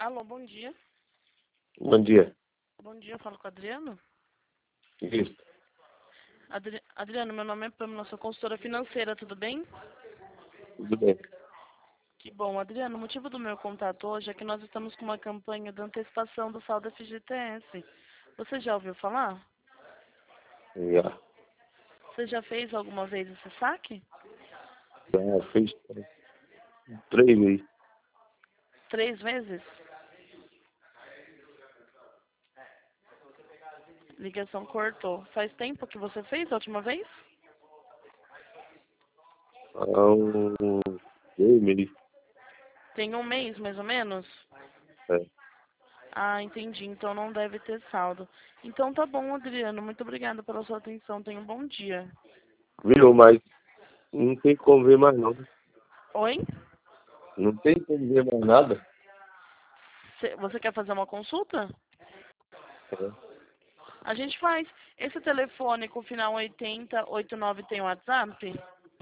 Alô, bom dia. Bom dia. Bom dia, eu falo com o Adriano. Isso. Adriano, meu nome é Pamela, sou consultora financeira, tudo bem? Tudo bem. Que bom, Adriano. O motivo do meu contato hoje é que nós estamos com uma campanha de antecipação do saldo FGTS. Você já ouviu falar? Já. Você já fez alguma vez esse saque? Já fez 3 vezes. 3 vezes? Ligação cortou. Faz tempo que você fez a última vez? Há uns 2 meses. Tem um mês, mais ou menos? É. Ah, entendi. Então não deve ter saldo. Então tá bom, Adriano. Muito obrigada pela sua atenção. Tenha um bom dia. Viu, mas não tem como ver mais não. Oi? Não tem como ver mais nada. Você quer fazer uma consulta? É. A gente faz. Esse telefone com o final 8089 tem WhatsApp?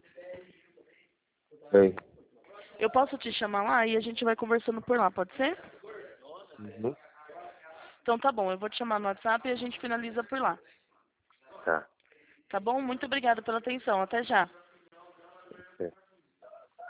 Tem. Eu posso te chamar lá e a gente vai conversando por lá, pode ser? Uhum. Então tá bom, eu vou te chamar no WhatsApp e a gente finaliza por lá. Tá. Tá bom? Muito obrigada pela atenção. Até já.